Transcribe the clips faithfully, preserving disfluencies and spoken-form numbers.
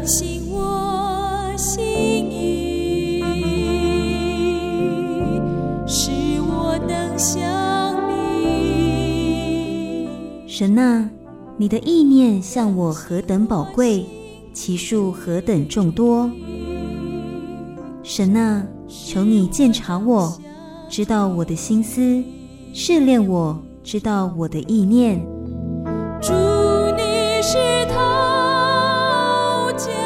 醒我心意，使我能想你。 神啊，你的意念向我何等宝贵，其数何等众多。神啊，求你鉴察我，知道我的心思，试炼我，知道我的意念。 主，你是陶匠，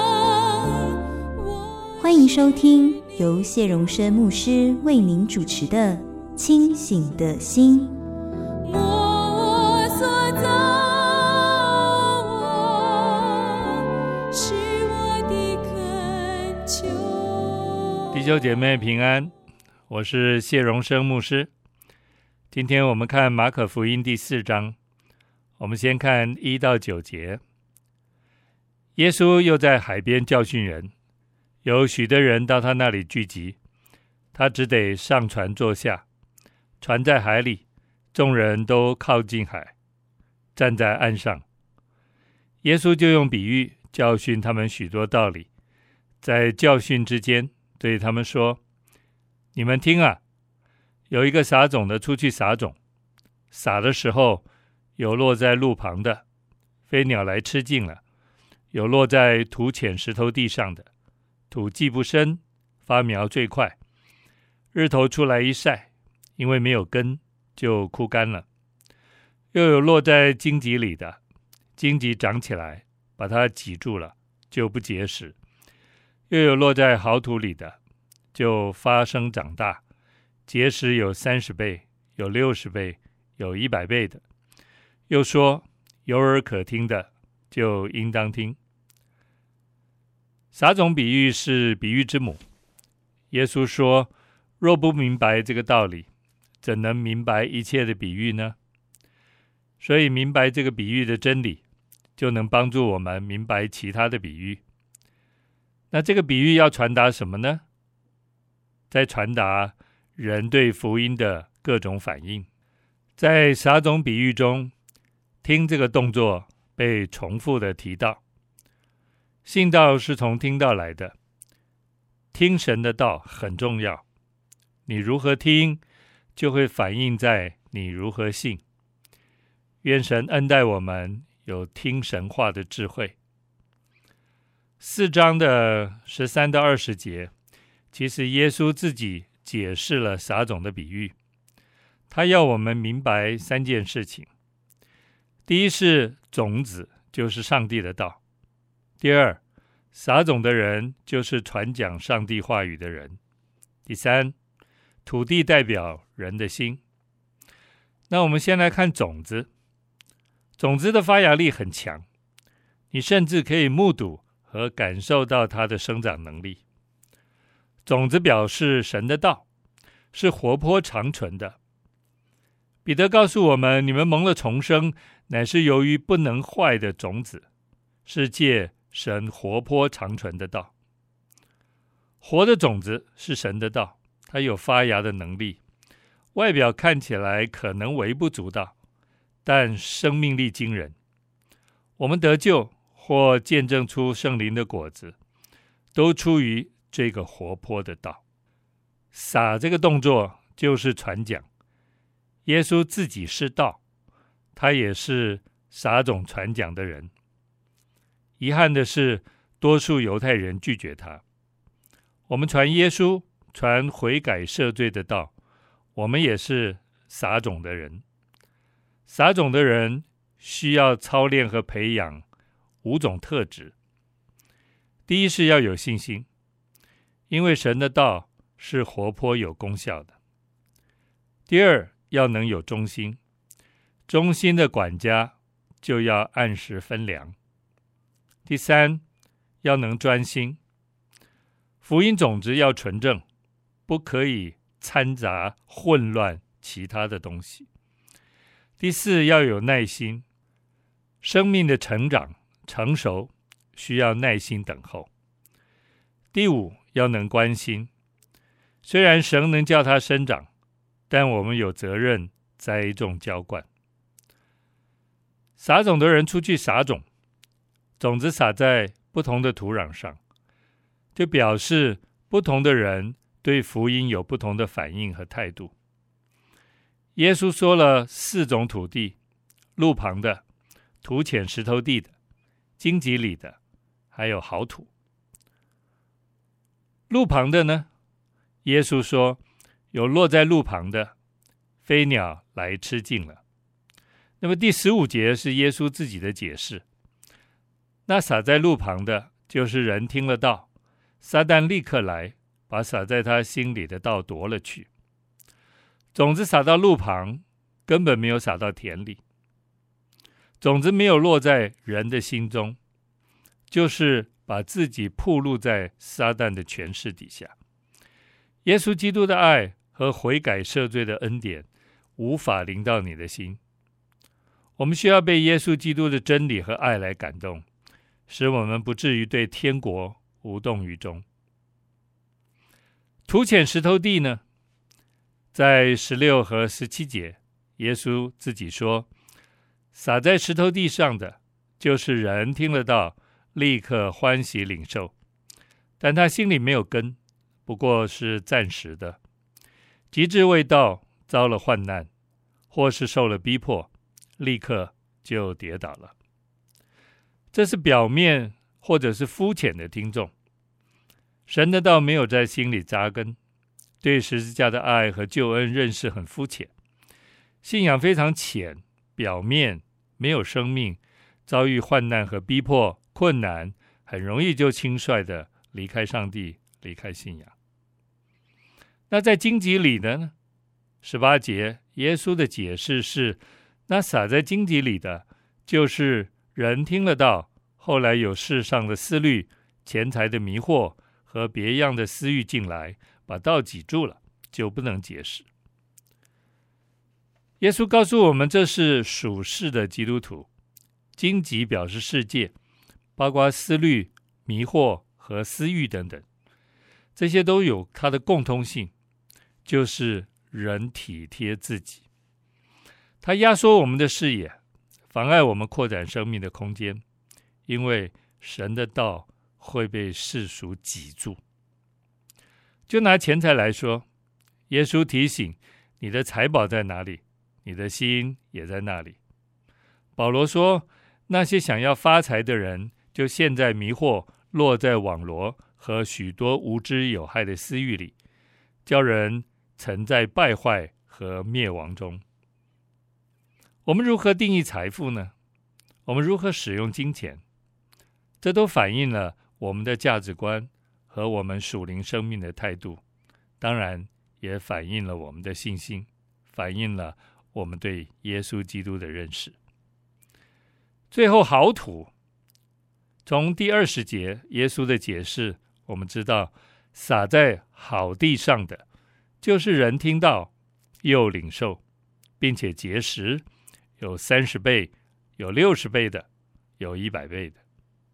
欢迎收听由谢荣生牧师为您主持的《清醒的心》。 摸我所造，我是我的恳求。 弟兄姐妹平安，我是谢荣生牧师。今天我们看马可福音第四章，我们先看一到九节。耶稣又在海边教训人，有许多人到他那里聚集，他只得上船坐下，船在海里，众人都靠近海，站在岸上。耶稣就用比喻教训他们许多道理，在教训之间对他们说：你们听啊，有一个撒种的出去撒种，撒的时候，有落在路旁的，飞鸟来吃尽了；有落在土浅石头地上的，土既不深，发苗最快，日头出来一晒，因为没有根，就枯干了；又有落在荆棘里的，荆棘长起来，把它挤住了，就不结实；又有落在好土里的，就发生长大，结实有三十倍，有六十倍，有一百倍的。又说，有耳可听的，就应当听。撒种比喻是比喻之母。耶稣说，若不明白这个道理，怎能明白一切的比喻呢？所以明白这个比喻的真理，就能帮助我们明白其他的比喻。那这个比喻要传达什么呢？在传达人对福音的各种反应。在撒种比喻中，听这个动作被重复的提到。信道是从听道来的，听神的道很重要。你如何听，就会反映在你如何信。愿神恩待我们有听神话的智慧。四章的十三到二十节，其实耶稣自己解释了撒种的比喻。他要我们明白三件事情。第一是种子就是上帝的道。第二，撒种的人就是传讲上帝话语的人。第三，土地代表人的心。那我们先来看种子。种子的发芽力很强，你甚至可以目睹和感受到它的生长能力。种子表示神的道，是活泼长存的。彼得告诉我们，你们蒙了重生，乃是由于不能坏的种子，是借神活泼长存的道。活的种子是神的道，它有发芽的能力，外表看起来可能微不足道，但生命力惊人。我们得救或见证出圣灵的果子，都出于这个活泼的道。撒这个动作就是传讲。耶稣自己是道，他也是撒种传讲的人。遗憾的是，多数犹太人拒绝他。我们传耶稣，传悔改赦罪的道，我们也是撒种的人。撒种的人需要操练和培养五种特质。第一是要有信心，因为神的道是活泼有功效的。第二，要能有忠心，忠心的管家就要按时分粮。第三，要能专心，福音种子要纯正，不可以掺杂混乱其他的东西。第四，要有耐心，生命的成长成熟需要耐心等候。第五，要能关心，虽然神能叫它生长，但我们有责任栽种浇灌。撒种的人出去撒种，种子撒在不同的土壤上，就表示不同的人对福音有不同的反应和态度。耶稣说了四种土地：路旁的、土浅石头地的、荆棘里的，还有好土。路旁的呢，耶稣说有落在路旁的，飞鸟来吃尽了。那么第十五节是耶稣自己的解释，那撒在路旁的，就是人听了道，撒旦立刻来，把撒在他心里的道夺了去。种子撒到路旁，根本没有撒到田里，种子没有落在人的心中，就是把自己暴露在撒旦的权势底下。耶稣基督的爱和悔改赦罪的恩典无法临到你的心。我们需要被耶稣基督的真理和爱来感动，使我们不至于对天国无动于衷。土浅石头地呢，在十六和十七节，耶稣自己说，撒在石头地上的，就是人听了道，立刻欢喜领受，但他心里没有根，不过是暂时的，及至未到，遭了患难，或是受了逼迫，立刻就跌倒了。这是表面或者是肤浅的听众，神的道没有在心里扎根，对十字架的爱和救恩认识很肤浅，信仰非常浅，表面，没有生命，遭遇患难和逼迫困难，很容易就轻率的离开上帝，离开信仰。那在荆棘里呢？十八节耶稣的解释是，那撒在荆棘里的，就是人听了道，后来有世上的思虑、钱财的迷惑和别样的私欲进来，把道挤住了，就不能结实。耶稣告诉我们，这是属世的基督徒。荆棘表示世界，包括思虑、迷惑和私欲等等，这些都有它的共通性，就是人体贴自己。它压缩我们的视野，妨碍我们扩展生命的空间，因为神的道会被世俗挤住。就拿钱财来说，耶稣提醒，你的财宝在哪里，你的心也在那里。保罗说，那些想要发财的人，就陷在迷惑，落在网罗和许多无知有害的私欲里，叫人沉在败坏和灭亡中。我们如何定义财富呢？我们如何使用金钱？这都反映了我们的价值观和我们属灵生命的态度，当然也反映了我们的信心，反映了我们对耶稣基督的认识。最后，好土，从第二十节耶稣的解释，我们知道撒在好地上的，就是人听到又领受，并且结实，有三十倍，有六十倍的，有一百倍的。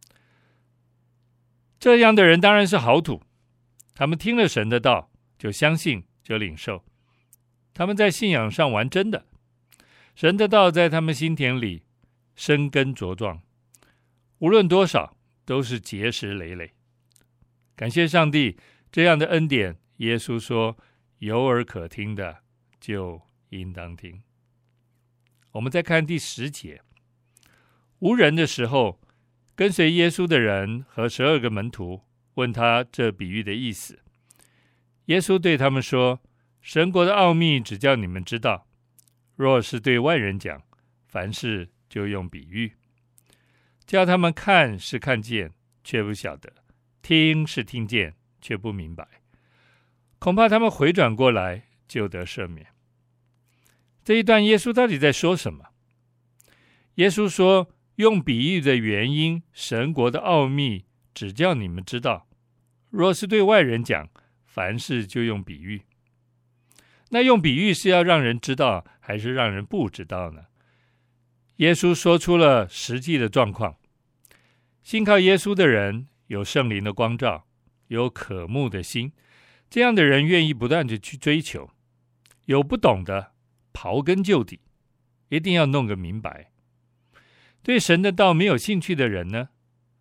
这样的人当然是好土，他们听了神的道，就相信，就领受，他们在信仰上玩真的，神的道在他们心田里生根茁壮，无论多少都是结实累累。感谢上帝，这样的恩典，耶稣说，有耳可听的就应当听。我们再看第十节，无人的时候，跟随耶稣的人和十二个门徒问他这比喻的意思。耶稣对他们说，神国的奥秘只叫你们知道，若是对外人讲，凡事就用比喻，叫他们看是看见，却不晓得；听是听见，却不明白。恐怕他们回转过来，就得赦免。这一段耶稣到底在说什么？耶稣说，用比喻的原因，神国的奥秘只叫你们知道，若是对外人讲，凡事就用比喻。那用比喻是要让人知道，还是让人不知道呢？耶稣说出了实际的状况。信靠耶稣的人有圣灵的光照，有渴慕的心，这样的人愿意不断的去追求。有不懂的，刨根究底，一定要弄个明白。对神的道没有兴趣的人呢，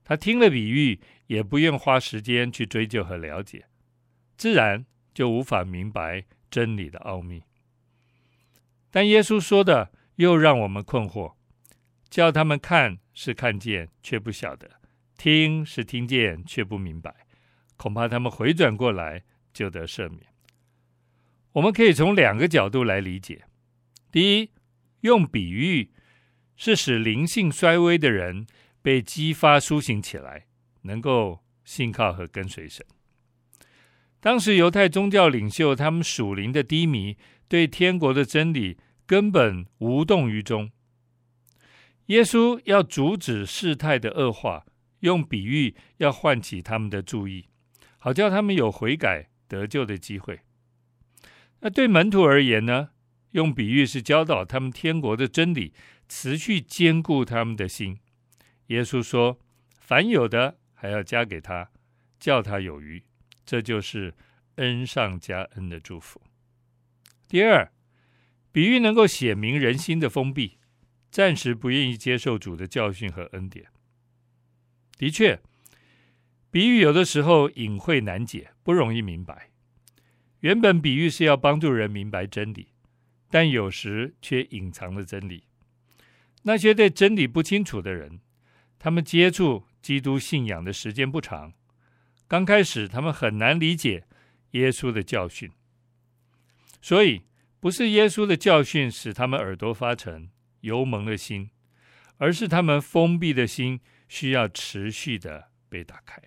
他听了比喻，也不愿花时间去追究和了解，自然就无法明白真理的奥秘。但耶稣说的又让我们困惑，叫他们看是看见，却不晓得；听是听见，却不明白。恐怕他们回转过来，就得赦免。我们可以从两个角度来理解。第一，用比喻是使灵性衰微的人被激发苏醒起来，能够信靠和跟随神。当时犹太宗教领袖他们属灵的低迷，对天国的真理根本无动于衷。耶稣要阻止事态的恶化，用比喻要唤起他们的注意，好叫他们有悔改得救的机会。那对门徒而言呢，用比喻是教导他们天国的真理，持续坚固他们的心。耶稣说，凡有的还要加给他，叫他有余，这就是恩上加恩的祝福。第二，比喻能够显明人心的封闭，暂时不愿意接受主的教训和恩典。的确，比喻有的时候隐晦难解，不容易明白。原本比喻是要帮助人明白真理，但有时却隐藏了真理。那些对真理不清楚的人，他们接触基督信仰的时间不长，刚开始他们很难理解耶稣的教训。所以不是耶稣的教训使他们耳朵发沉，油蒙了心，而是他们封闭的心需要持续的被打开。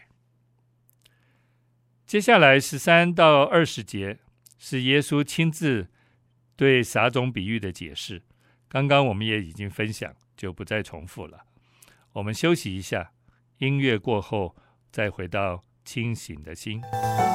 接下来十三到二十节是耶稣亲自对撒种比喻的解释，刚刚我们也已经分享，就不再重复了。我们休息一下，音乐过后再回到清醒的心。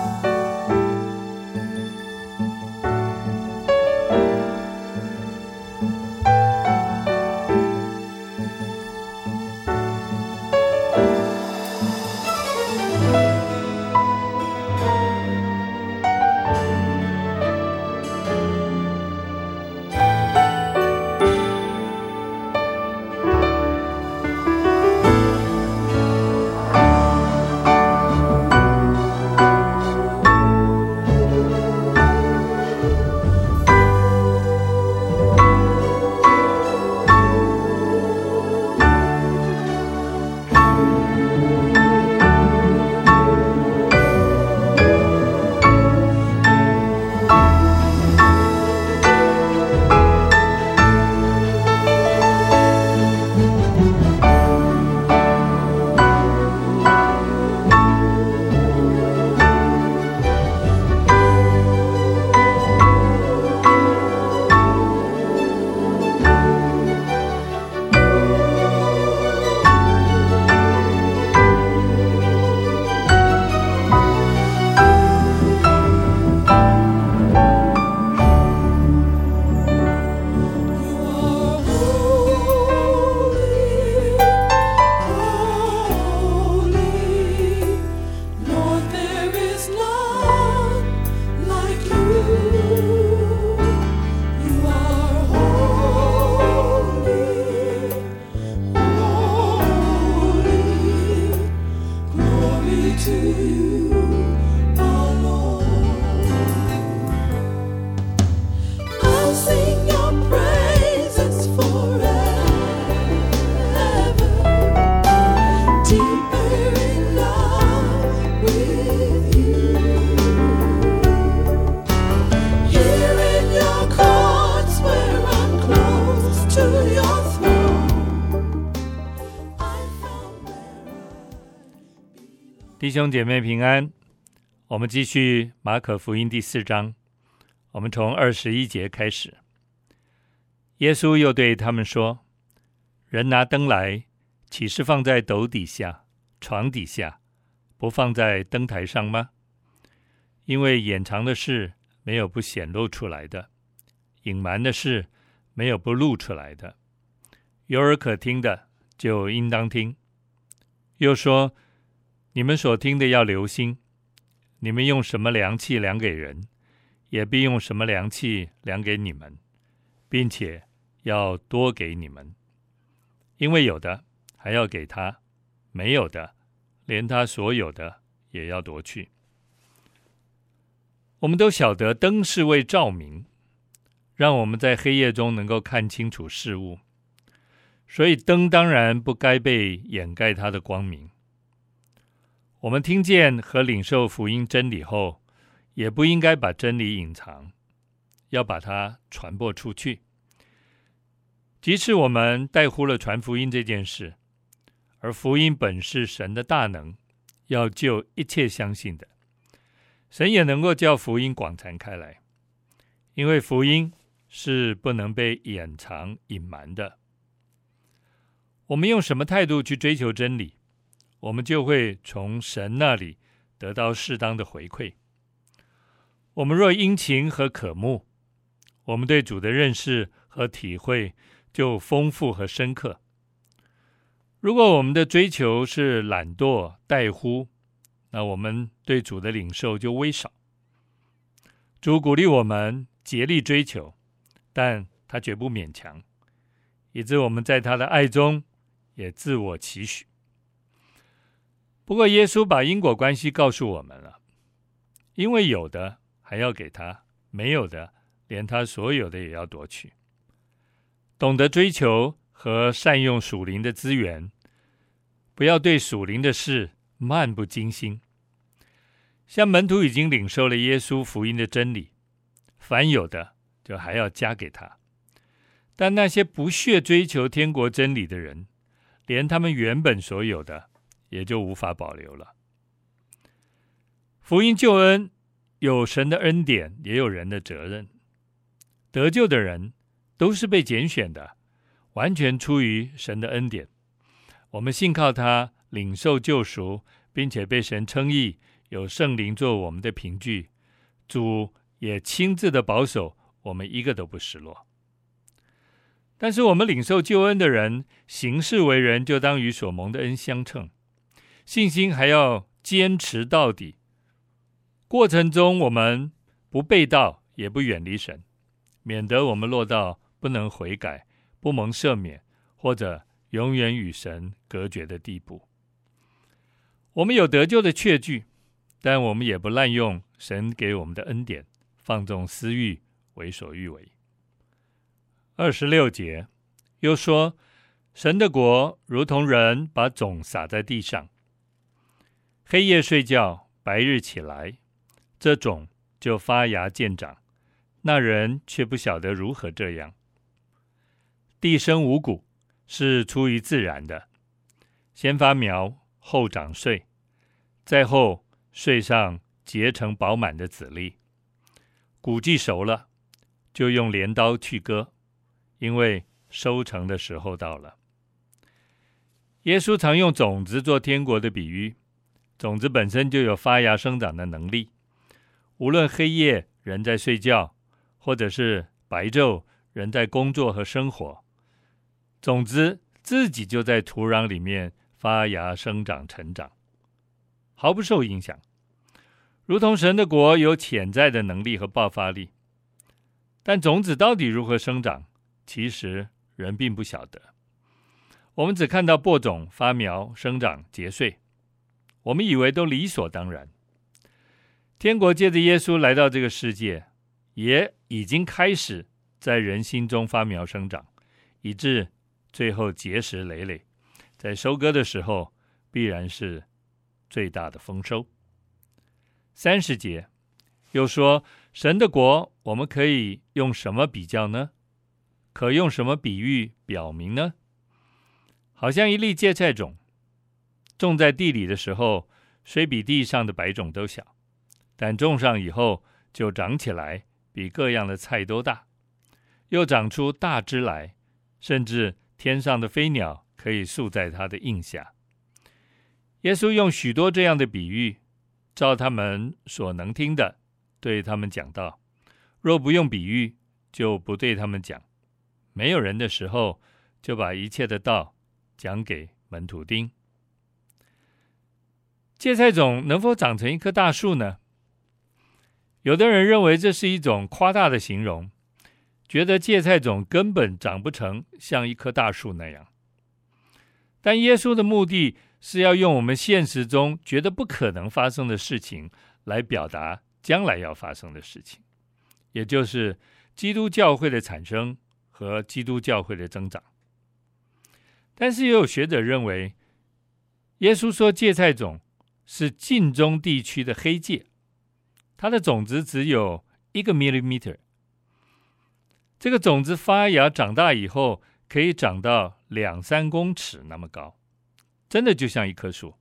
弟兄姐妹平安，我们继续马可福音第四章，我们从二十一节开始。耶稣又对他们说，人拿灯来，岂是放在斗底下、床底下，不放在灯台上吗？因为掩藏的事没有不显露出来的，隐瞒的事没有不露出来的。有耳可听的，就应当听。又说，你们所听的要留心，你们用什么量器量给人，也必用什么量器量给你们，并且要多给你们。因为有的还要给他，没有的连他所有的也要夺去。我们都晓得灯是为照明，让我们在黑夜中能够看清楚事物，所以灯当然不该被掩盖它的光明。我们听见和领受福音真理后，也不应该把真理隐藏，要把它传播出去。即使我们怠忽了传福音这件事，而福音本是神的大能，要救一切相信的，神也能够叫福音广传开来，因为福音是不能被掩藏隐瞒的。我们用什么态度去追求真理，我们就会从神那里得到适当的回馈。我们若殷勤和渴慕，我们对主的认识和体会就丰富和深刻。如果我们的追求是懒惰怠忽，那我们对主的领受就微少。主鼓励我们竭力追求，但他绝不勉强，以致我们在他的爱中也自我期许。不过耶稣把因果关系告诉我们了，因为有的还要给他，没有的连他所有的也要夺去。懂得追求和善用属灵的资源，不要对属灵的事漫不经心。像门徒已经领受了耶稣福音的真理，凡有的就还要加给他。但那些不屑追求天国真理的人，连他们原本所有的也就无法保留了。福音救恩有神的恩典，也有人的责任。得救的人都是被拣选的，完全出于神的恩典。我们信靠他，领受救赎，并且被神称义，有圣灵做我们的凭据，主也亲自的保守我们，一个都不失落。但是我们领受救恩的人，行事为人就当与所蒙的恩相称，信心还要坚持到底。过程中我们不背道，也不远离神，免得我们落到不能悔改、不蒙赦免，或者永远与神隔绝的地步。我们有得救的确据，但我们也不滥用神给我们的恩典，放纵私欲，为所欲为。二十六节又说，神的国如同人把种撒在地上，黑夜睡觉，白日起来，这种就发芽见长，那人却不晓得如何这样。地生五谷是出于自然的，先发苗，后长穗，再后穗上结成饱满的籽粒。谷既熟了，就用镰刀去割，因为收成的时候到了。耶稣常用种子做天国的比喻，种子本身就有发芽生长的能力，无论黑夜人在睡觉，或者是白昼人在工作和生活，种子自己就在土壤里面发芽生长成长，毫不受影响。如同神的国有潜在的能力和爆发力，但种子到底如何生长，其实人并不晓得。我们只看到播种、发苗、生长、结穗，我们以为都理所当然。天国借着耶稣来到这个世界，也已经开始在人心中发苗生长，以致最后结实累累，在收割的时候必然是最大的丰收。三十节又说，神的国我们可以用什么比较呢？可用什么比喻表明呢？好像一粒芥菜种，种在地里的时候，虽比地上的白种都小，但种上以后就长起来，比各样的菜都大，又长出大枝来，甚至天上的飞鸟可以宿在它的荫下。耶稣用许多这样的比喻，照他们所能听的对他们讲道，若不用比喻，就不对他们讲。没有人的时候，就把一切的道讲给门徒听。芥菜种能否长成一棵大树呢？有的人认为这是一种夸大的形容，觉得芥菜种根本长不成像一棵大树那样。但耶稣的目的是要用我们现实中觉得不可能发生的事情来表达将来要发生的事情，也就是基督教会的产生和基督教会的增长。但是也有学者认为，耶稣说芥菜种是近中地区的黑芥，它的种子只有一个 millimeter， 这个种子发芽长大以后可以长到两三公尺那么高，真的就像一棵树。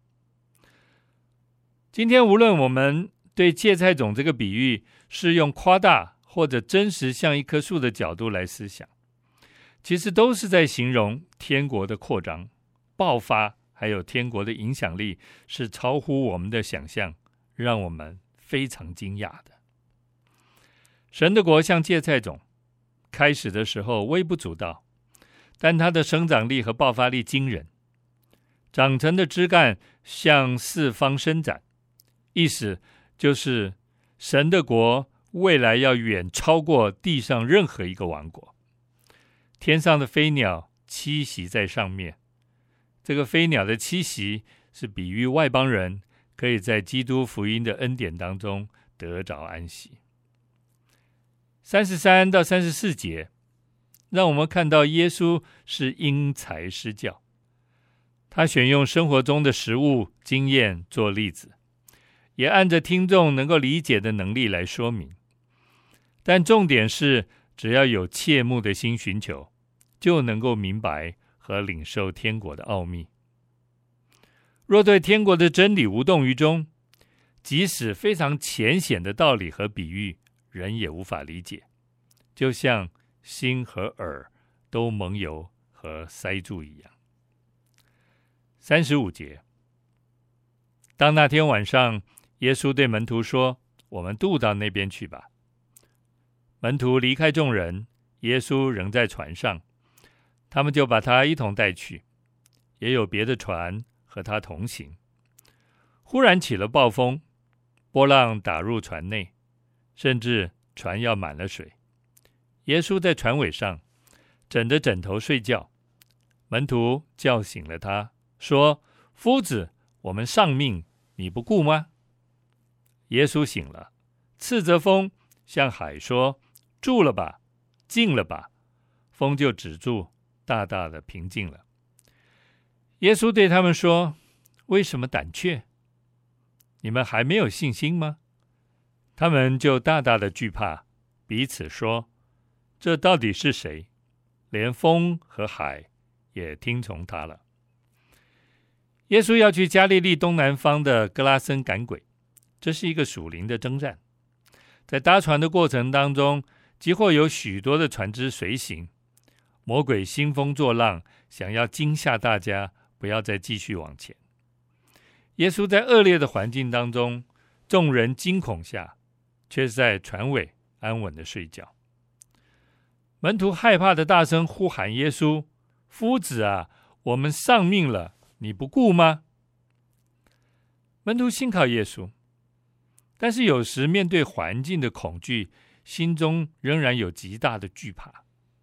今天无论我们对芥菜种这个比喻是用夸大或者真实像一棵树的角度来思想，其实都是在形容天国的扩张、爆发，还有天国的影响力是超乎我们的想象，让我们非常惊讶的。神的国像芥菜种，开始的时候微不足道，但它的生长力和爆发力惊人，长成的枝干向四方伸展，意思就是神的国未来要远超过地上任何一个王国。天上的飞鸟栖息在上面，这个飞鸟的栖息是比喻外邦人可以在基督福音的恩典当中得着安息。三十三到三十四节让我们看到耶稣是因材施教，他选用生活中的实物经验做例子，也按着听众能够理解的能力来说明。但重点是，只要有切慕的心寻求，就能够明白和领受天国的奥秘。若对天国的真理无动于衷，即使非常浅显的道理和比喻，人也无法理解，就像心和耳都蒙油和塞住一样。三十五节，当那天晚上，耶稣对门徒说：“我们渡到那边去吧。”门徒离开众人，耶稣仍在船上，他们就把他一同带去，也有别的船和他同行。忽然起了暴风，波浪打入船内，甚至船要满了水。耶稣在船尾上枕着枕头睡觉，门徒叫醒了他，说：“夫子，我们丧命，你不顾吗？”耶稣醒了，斥责风，向海说：“住了吧，静了吧。”风就止住，大大的平静了。耶稣对他们说：“为什么胆怯？你们还没有信心吗？”他们就大大的惧怕，彼此说：“这到底是谁？连风和海也听从他了。”耶稣要去加利利东南方的格拉森赶鬼，这是一个属灵的征战。在搭船的过程当中，即或有许多的船只随行，魔鬼兴风作浪，想要惊吓大家，不要再继续往前。耶稣在恶劣的环境当中，众人惊恐下，却是在船尾安稳的睡觉。门徒害怕的大声呼喊耶稣：“夫子啊，我们丧命了，你不顾吗？”门徒信靠耶稣，但是有时面对环境的恐惧，心中仍然有极大的惧怕。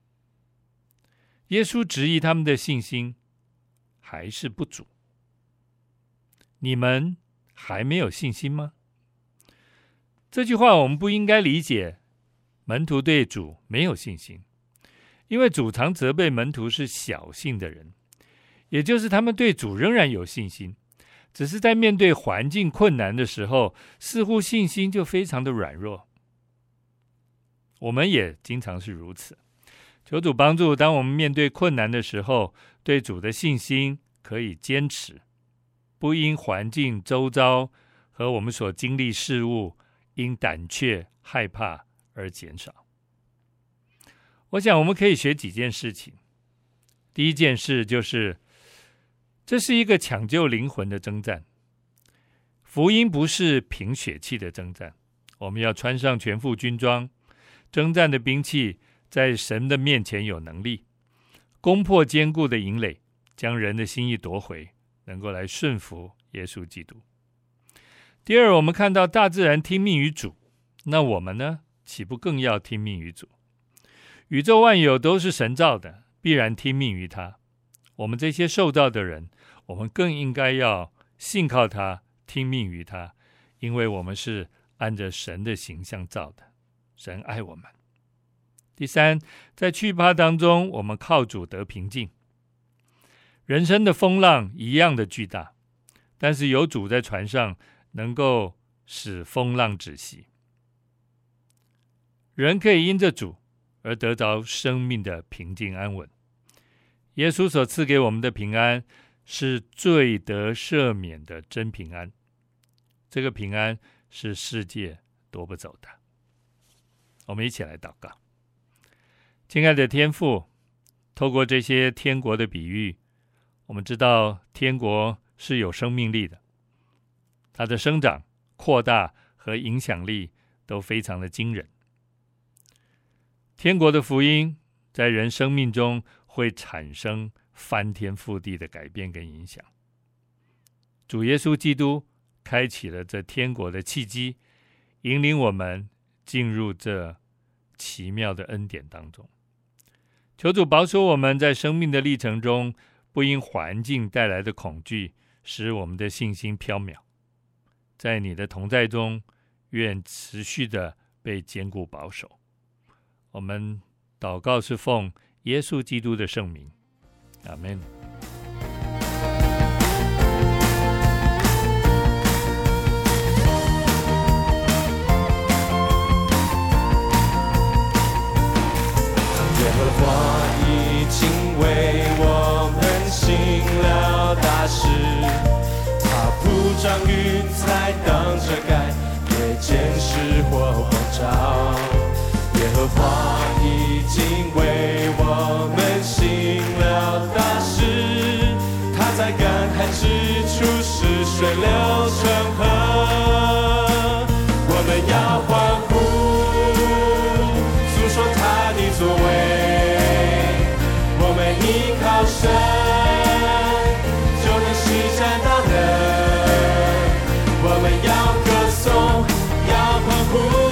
耶稣质疑他们的信心还是不足。你们还没有信心吗？这句话我们不应该理解门徒对主没有信心，因为主常责备门徒是小信的人，也就是他们对主仍然有信心，只是在面对环境困难的时候，似乎信心就非常的软弱。我们也经常是如此。求主帮助，当我们面对困难的时候，对主的信心可以坚持，不因环境周遭和我们所经历事物因胆怯害怕而减少。我想我们可以学几件事情。第一件事就是，这是一个抢救灵魂的征战。福音不是凭血气的征战，我们要穿上全副军装，征战的兵器在神的面前有能力，攻破坚固的营垒，将人的心意夺回，能够来顺服耶稣基督。第二，我们看到大自然听命于主，那我们呢，岂不更要听命于主？宇宙万有都是神造的，必然听命于他。我们这些受造的人， 我们更应该要信靠他，听命于他，因为我们是按着神的形象造的，神爱我们。第三，在惧怕当中，我们靠主得平静。人生的风浪一样的巨大，但是有主在船上，能够使风浪止息。人可以因着主而得着生命的平静安稳。耶稣所赐给我们的平安，是罪得赦免的真平安。这个平安是世界夺不走的。我们一起来祷告。亲爱的天父，透过这些天国的比喻，我们知道天国是有生命力的，它的生长、扩大和影响力都非常的惊人。天国的福音在人生命中会产生翻天覆地的改变跟影响。主耶稣基督开启了这天国的契机，引领我们进入这奇妙的恩典当中。求主保守我们在生命的历程中，不因环境带来的恐惧使我们的信心飘渺。在你的同在中，愿持续的被坚固保守。我们祷告是奉耶稣基督的圣名，阿们。 耶和华已经为我们行了大事，他铺张云彩当遮盖，夜间是火光照。耶和华已经为我们行了大事，他在干旱之处使水流成河。我们要欢呼，诉说他的作为，我们依靠神，就能施展大能。我们要歌颂，要欢呼，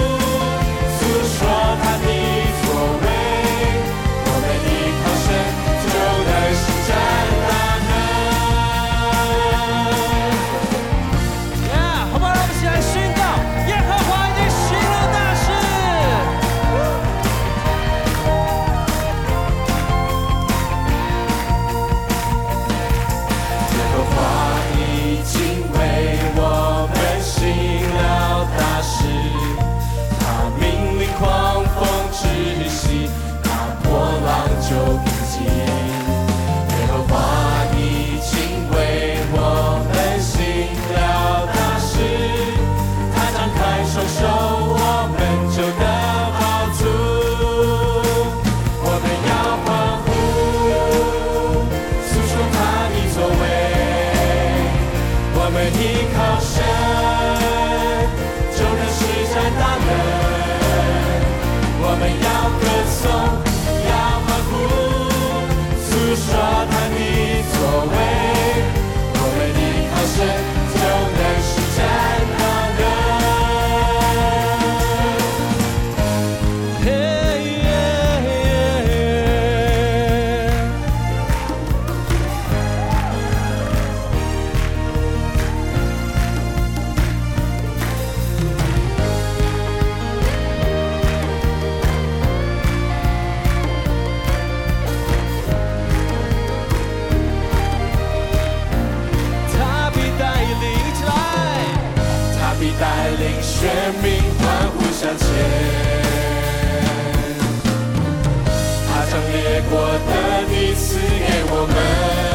国的你赐给我们，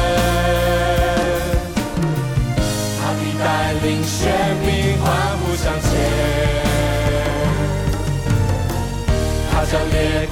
他必带领选民欢呼向前，他将列